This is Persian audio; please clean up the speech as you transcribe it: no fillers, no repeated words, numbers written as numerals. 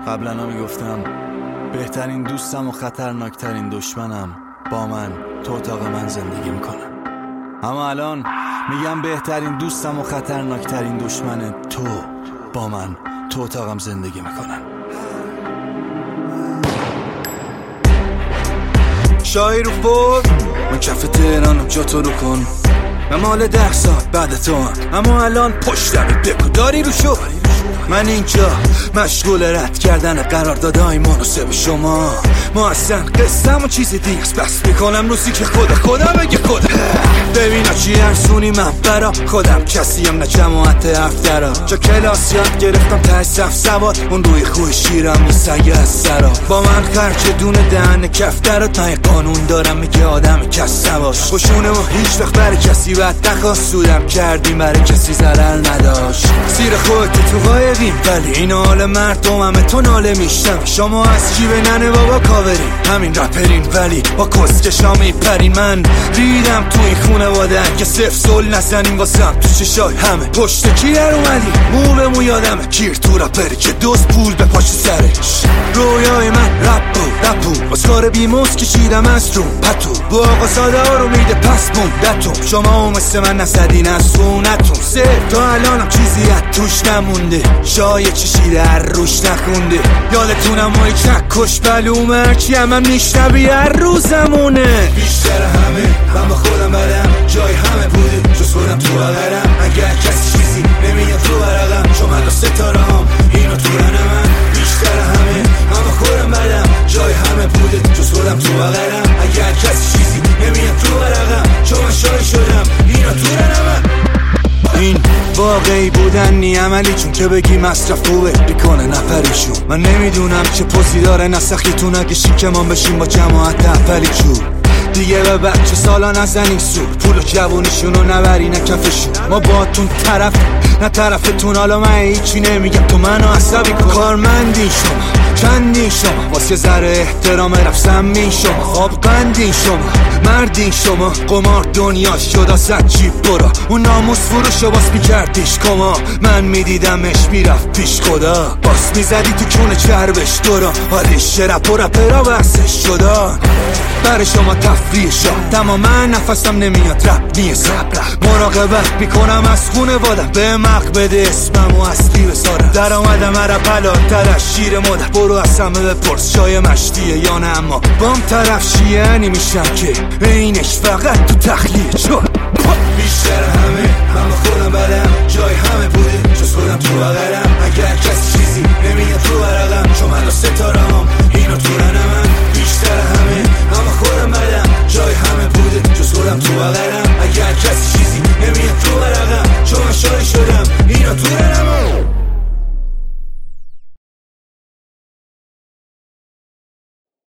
قبلا میگفتم بهترین دوستم و خطرناکترین دشمنم با من تو اتاق من زندگی میکنم، اما الان میگم بهترین دوستم و خطرناکترین دشمن تو با من تو اتاقم زندگی میکنم. شاعر و فوق من کف تهرانم، جا تو رو کن، من مال 10 ساعت بعد تو هم، اما الان پشتم بگو داری رو شو. من اینجا مشغول رد کردن قراردادهای مناسب شما، ما اصلا قصم و چیز دیگه است، بس میکنم روزی که خدا بگه خدا. ببینا چی ارزونی من برا خودم، کسیم نه جماعت افترا، جا کلاس یاد گرفتم ته صف سواد، اون روی خوی شیرم نیستگه از سرا. با من خرج دونه دهن کفترا، تا این قانون دارم میگه آدم کس نباش. خوشونه و هیچ وقت برای کسی بد نخواست، سودم کردیم برای کسی ضرر نداشت. زیر خودت تو قایقیم ولی این حال مردم همه تو ناله میشتم. شما از جیب ننه بابا کاورین، همین رپرین ولی با کسکشا میپرین. من ریدم تو این خونواده که صفر سل نزنیم واسم تو چشای همه. پشت کی در اومدی مو به مو یادمه، کیر تو رپری که دوست پول به پاش سرش. رویای من رپو باز کار بیموز کشیدم از رو پتو، با آقا ساده ها رو میده پس موندتون. شما مثل من نسدین از سونتون، سه تا الانم چیزی از توش نمونده، شای چشیده هر روش نخونده. یادتونم مایی چکش بلوم هرچی هم میشنبی هر روزمونه. بیشتر همه من با خودم بدم، جای همه بوده جز خودم تو بغلم. اگر کسی چیزی نمیاد تو برقم، چون من ستاره هم اینو تو رنمم. بیشتر همه من با خودم بدم، جای همه بوده جز خودم تو بغلم. اگر کسی چیزی نمیاد تو برقم، چون من شای شدم اینو تو رنمم. این واقعی بودن نی عملی، چون که بگی مصرف خوبه بیکنه نفریشون. من نمیدونم چه پوزی داره نسخیتون، اگه شیکمان بشیم با جماعت اولی چون دیگه به بچه سالا نزنین سور، پول و جوونیشونو نبری نه کفشون. ما باتون طرف نه طرفتون، حالا من هیچی نمیگم تو منو عصبی کن. کارمندین شما چندین شما، واسه ذره احترام رفسم این شما. خواب قندین شما مردین شما، قمار دنیا شد صد جیب برا، اون ناموس فروشو باس میکردیش کما. من میدیدمش میرفت پیش خدا، باس میزدی تو کون چربش دورا. حالیش رپ و رپرا بحثش شدن برای شما تفریح شد، تماما نفسم نمیاد رپ نیست. مراقبت میکنم از خونه وادم، به مق بده اسمم و اصلی بسارم. در آمدم عرب حلالتر از شیر مادر، برو از همه بپرس شای مشتیه یا نه، اما بام طرف شیعنی میشم که اینش فقط تو تخلیه شد. بیشتر همه من با خودم بدم، جای همه بوده